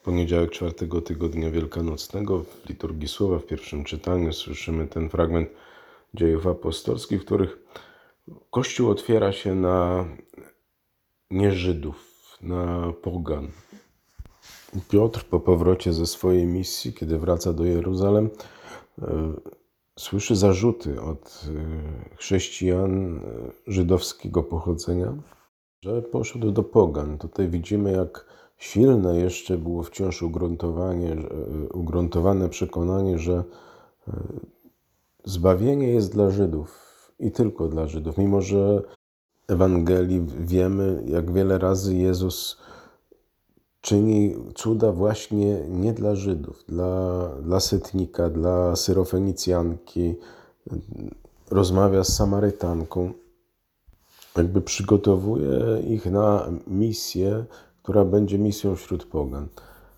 Poniedziałek czwartego tygodnia wielkanocnego w liturgii słowa w pierwszym czytaniu słyszymy ten fragment Dziejów Apostolskich, w których Kościół otwiera się na nieżydów, na pogan. Piotr po powrocie ze swojej misji, kiedy wraca do Jeruzalem, słyszy zarzuty od chrześcijan żydowskiego pochodzenia, że poszedł do pogan. Tutaj widzimy, jak silne jeszcze było wciąż ugruntowane przekonanie, że zbawienie jest dla Żydów i tylko dla Żydów. Mimo że w Ewangelii wiemy, jak wiele razy Jezus czyni cuda właśnie nie dla Żydów, dla setnika, dla Syrofenicjanki, rozmawia z Samarytanką. Jakby przygotowuje ich na misję, która będzie misją wśród pogan.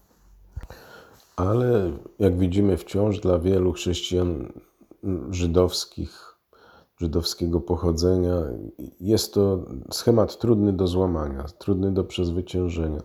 Ale jak widzimy wciąż dla wielu chrześcijan żydowskiego pochodzenia jest to schemat trudny do złamania, trudny do przezwyciężenia.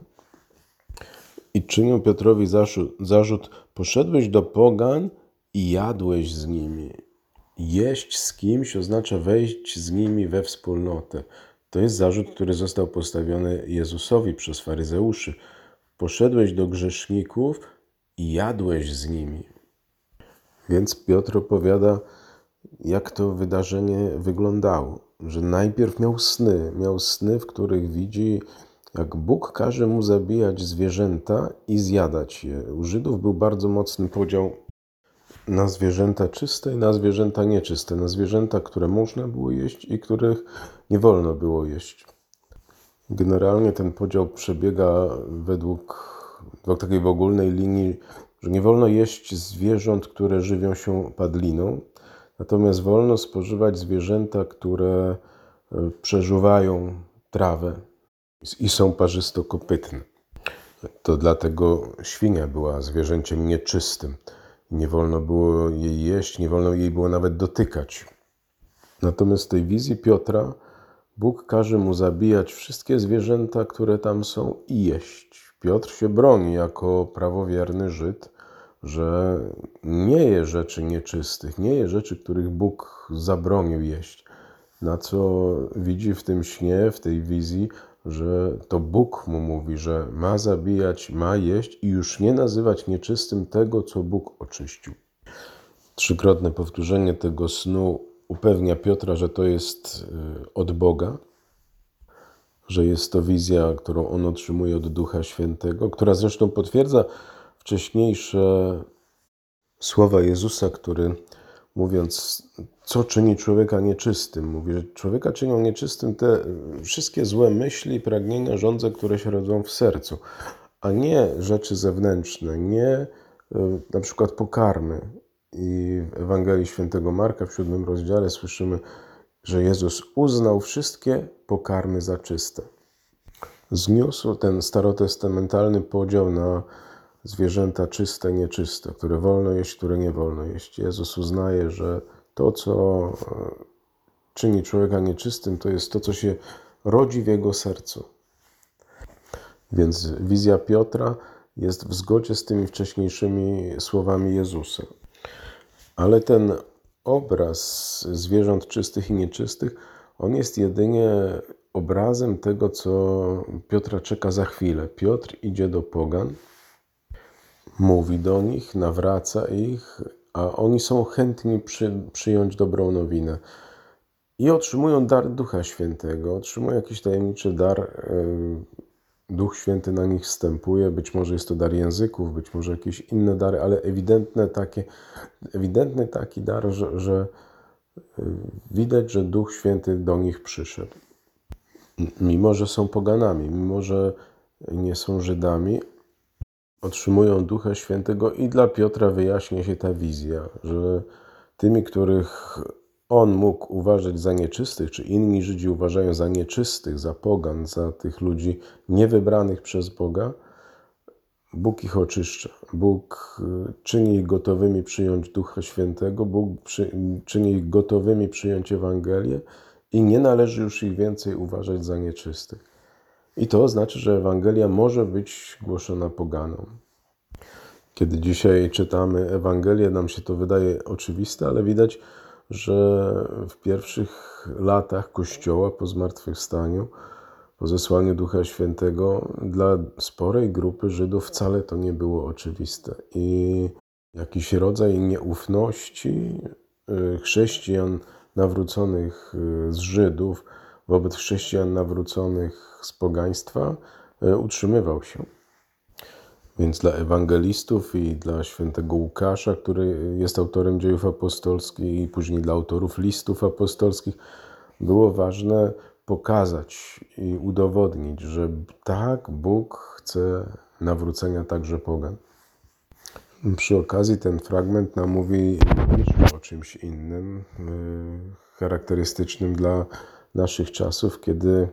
I czynią Piotrowi zarzut: poszedłeś do pogan i jadłeś z nimi. Jeść z kimś oznacza wejść z nimi we wspólnotę. To jest zarzut, który został postawiony Jezusowi przez faryzeuszy. Poszedłeś do grzeszników i jadłeś z nimi. Więc Piotr opowiada, jak to wydarzenie wyglądało. Że najpierw miał sny, w których widzi, jak Bóg każe mu zabijać zwierzęta i zjadać je. U Żydów był bardzo mocny podział na zwierzęta czyste i na zwierzęta nieczyste. Na zwierzęta, które można było jeść i których nie wolno było jeść. Generalnie ten podział przebiega według takiej ogólnej linii, że nie wolno jeść zwierząt, które żywią się padliną, natomiast wolno spożywać zwierzęta, które przeżuwają trawę i są parzystokopytne. To dlatego świnia była zwierzęciem nieczystym. Nie wolno było jej jeść, nie wolno jej było nawet dotykać. Natomiast w tej wizji Piotra Bóg każe mu zabijać wszystkie zwierzęta, które tam są i jeść. Piotr się broni jako prawowierny Żyd, że nie je rzeczy nieczystych, nie je rzeczy, których Bóg zabronił jeść. Na co widzi w tym śnie, w tej wizji, że to Bóg mu mówi, że ma zabijać, ma jeść i już nie nazywać nieczystym tego, co Bóg oczyścił. Trzykrotne powtórzenie tego snu upewnia Piotra, że to jest od Boga, że jest to wizja, którą on otrzymuje od Ducha Świętego, która zresztą potwierdza wcześniejsze słowa Jezusa, który mówiąc, co czyni człowieka nieczystym, mówi, że człowieka czynią nieczystym te wszystkie złe myśli i pragnienia żądze, które się rodzą w sercu, a nie rzeczy zewnętrzne, nie na przykład pokarmy. I w Ewangelii Świętego Marka w 7 rozdziale słyszymy, że Jezus uznał wszystkie pokarmy za czyste. Zniósł ten starotestamentalny podział na zwierzęta czyste, nieczyste, które wolno jeść, które nie wolno jeść. Jezus uznaje, że to, co czyni człowieka nieczystym, to jest to, co się rodzi w jego sercu. Więc wizja Piotra jest w zgodzie z tymi wcześniejszymi słowami Jezusa. Ale ten obraz zwierząt czystych i nieczystych, on jest jedynie obrazem tego, co Piotra czeka za chwilę. Piotr idzie do pogan, mówi do nich, nawraca ich, a oni są chętni przyjąć dobrą nowinę. I otrzymują dar Ducha Świętego, otrzymują jakiś tajemniczy dar. Duch Święty na nich wstępuje, być może jest to dar języków, być może jakieś inne dary, ale ewidentny taki dar, że widać, że Duch Święty do nich przyszedł. Mimo że są poganami, mimo że nie są Żydami, otrzymują Ducha Świętego i dla Piotra wyjaśnia się ta wizja, że tymi, których on mógł uważać za nieczystych, czy inni Żydzi uważają za nieczystych, za pogan, za tych ludzi niewybranych przez Boga, Bóg ich oczyszcza. Bóg czyni ich gotowymi przyjąć Ducha Świętego, Bóg czyni ich gotowymi przyjąć Ewangelię i nie należy już ich więcej uważać za nieczystych. I to znaczy, że Ewangelia może być głoszona poganom. Kiedy dzisiaj czytamy Ewangelię, nam się to wydaje oczywiste, ale widać, że w pierwszych latach Kościoła po zmartwychwstaniu, po zesłaniu Ducha Świętego, dla sporej grupy Żydów wcale to nie było oczywiste. I jakiś rodzaj nieufności chrześcijan nawróconych z Żydów wobec chrześcijan nawróconych z pogaństwa utrzymywał się. Więc dla ewangelistów i dla świętego Łukasza, który jest autorem dziejów apostolskich, i później dla autorów listów apostolskich, było ważne pokazać i udowodnić, że tak, Bóg chce nawrócenia także pogan. Przy okazji ten fragment nam mówi również o czymś innym, charakterystycznym dla naszych czasów, kiedy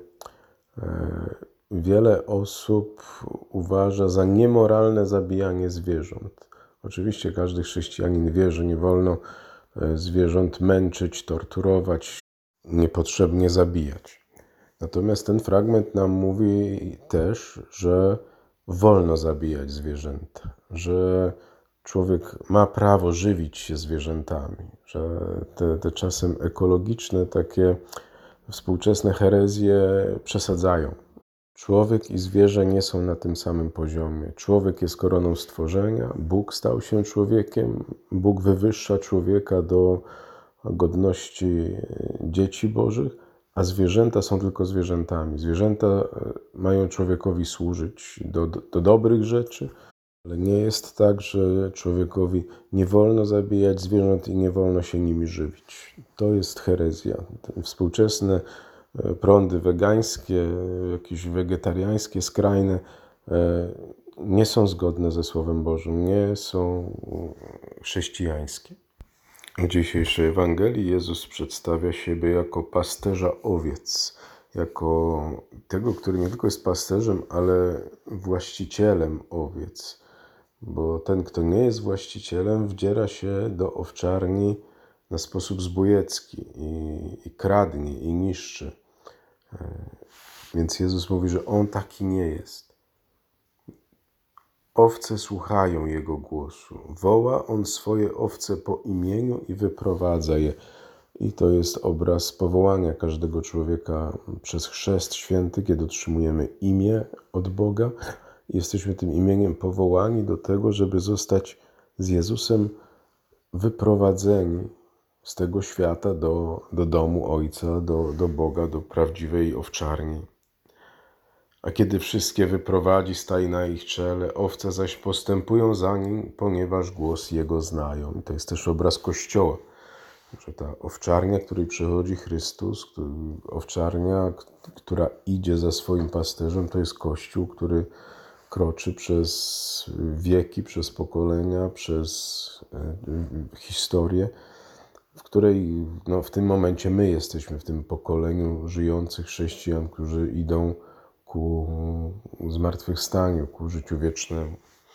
wiele osób uważa za niemoralne zabijanie zwierząt. Oczywiście każdy chrześcijanin wie, że nie wolno zwierząt męczyć, torturować, niepotrzebnie zabijać. Natomiast ten fragment nam mówi też, że wolno zabijać zwierzęta, że człowiek ma prawo żywić się zwierzętami, że te czasem ekologiczne, takie współczesne herezje przesadzają. Człowiek i zwierzę nie są na tym samym poziomie. Człowiek jest koroną stworzenia, Bóg stał się człowiekiem, Bóg wywyższa człowieka do godności dzieci Bożych, a zwierzęta są tylko zwierzętami. Zwierzęta mają człowiekowi służyć do dobrych rzeczy, ale nie jest tak, że człowiekowi nie wolno zabijać zwierząt i nie wolno się nimi żywić. To jest herezja. Współczesne prądy wegańskie, jakieś wegetariańskie, skrajne, nie są zgodne ze Słowem Bożym, nie są chrześcijańskie. W dzisiejszej Ewangelii Jezus przedstawia siebie jako pasterza owiec, jako tego, który nie tylko jest pasterzem, ale właścicielem owiec. Bo ten, kto nie jest właścicielem, wdziera się do owczarni na sposób zbójecki i kradnie i niszczy. Więc Jezus mówi, że On taki nie jest. Owce słuchają Jego głosu. Woła On swoje owce po imieniu i wyprowadza je. I to jest obraz powołania każdego człowieka przez chrzest święty, kiedy otrzymujemy imię od Boga. Jesteśmy tym imieniem powołani do tego, żeby zostać z Jezusem wyprowadzeni z tego świata do domu Ojca, do Boga, do prawdziwej owczarni. A kiedy wszystkie wyprowadzi, staje na ich czele, owce zaś postępują za nim, ponieważ głos Jego znają. I to jest też obraz Kościoła, że ta owczarnia, której przychodzi Chrystus, owczarnia, która idzie za swoim pasterzem, to jest Kościół, który kroczy przez wieki, przez pokolenia, przez historię, w której w tym momencie my jesteśmy w tym pokoleniu żyjących chrześcijan, którzy idą ku zmartwychwstaniu, ku życiu wiecznemu.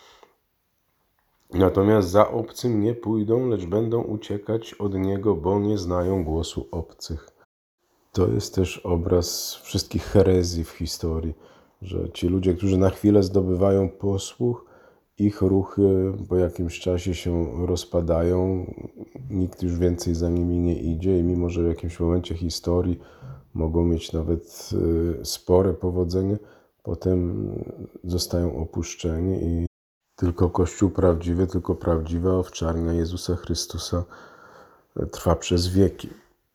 Natomiast za obcym nie pójdą, lecz będą uciekać od Niego, bo nie znają głosu obcych. To jest też obraz wszystkich herezji w historii, że ci ludzie, którzy na chwilę zdobywają posłuch, ich ruchy po jakimś czasie się rozpadają, nikt już więcej za nimi nie idzie i mimo, że w jakimś momencie historii mogą mieć nawet spore powodzenie, potem zostają opuszczeni i tylko Kościół prawdziwy, tylko prawdziwa owczarnia Jezusa Chrystusa trwa przez wieki.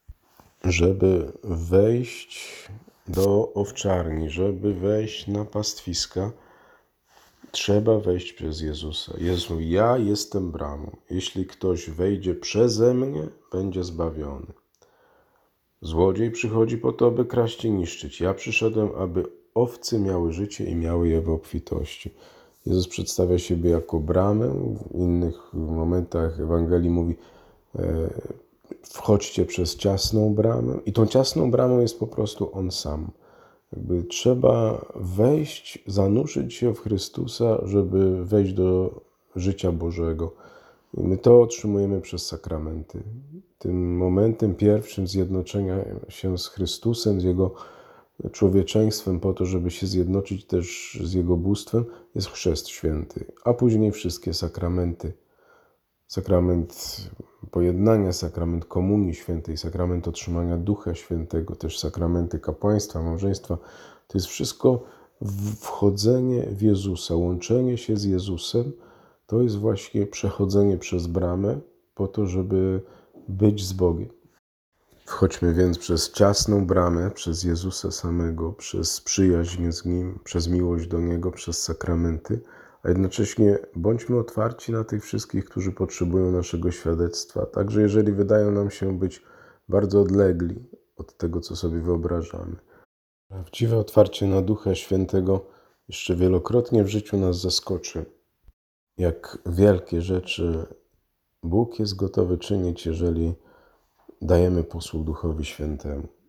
Żeby wejść do owczarni, żeby wejść na pastwiska, trzeba wejść przez Jezusa. Jezus mówi, ja jestem bramą. Jeśli ktoś wejdzie przeze mnie, będzie zbawiony. Złodziej przychodzi po to, aby kraść i niszczyć. Ja przyszedłem, aby owce miały życie i miały je w obfitości. Jezus przedstawia siebie jako bramę. W innych momentach Ewangelii mówi, wchodźcie przez ciasną bramę. I tą ciasną bramą jest po prostu On sam. Trzeba wejść, zanurzyć się w Chrystusa, żeby wejść do życia Bożego. I my to otrzymujemy przez sakramenty. Tym momentem pierwszym zjednoczenia się z Chrystusem, z Jego człowieczeństwem po to, żeby się zjednoczyć też z Jego bóstwem, jest chrzest święty, a później wszystkie sakramenty. Sakrament pojednania, sakrament komunii świętej, sakrament otrzymania Ducha Świętego, też sakramenty kapłaństwa, małżeństwa. To jest wszystko wchodzenie w Jezusa, łączenie się z Jezusem. To jest właśnie przechodzenie przez bramę po to, żeby być z Bogiem. Wchodźmy więc przez ciasną bramę, przez Jezusa samego, przez przyjaźń z Nim, przez miłość do Niego, przez sakramenty, a jednocześnie bądźmy otwarci na tych wszystkich, którzy potrzebują naszego świadectwa, także jeżeli wydają nam się być bardzo odlegli od tego, co sobie wyobrażamy. Prawdziwe otwarcie na Ducha Świętego jeszcze wielokrotnie w życiu nas zaskoczy. Jak wielkie rzeczy Bóg jest gotowy czynić, jeżeli dajemy posłuch Duchowi Świętemu.